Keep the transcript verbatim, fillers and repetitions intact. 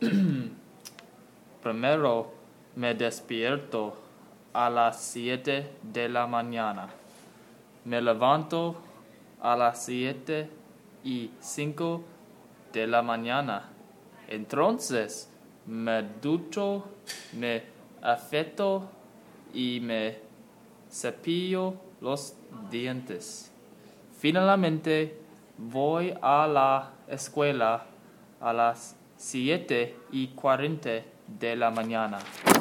Primero me despierto a las siete de la mañana. Me levanto a las siete y cinco de la mañana. Entonces me ducho, me afeito y me cepillo los dientes. Finalmente voy a la escuela a las siete y cuarenta de la mañana.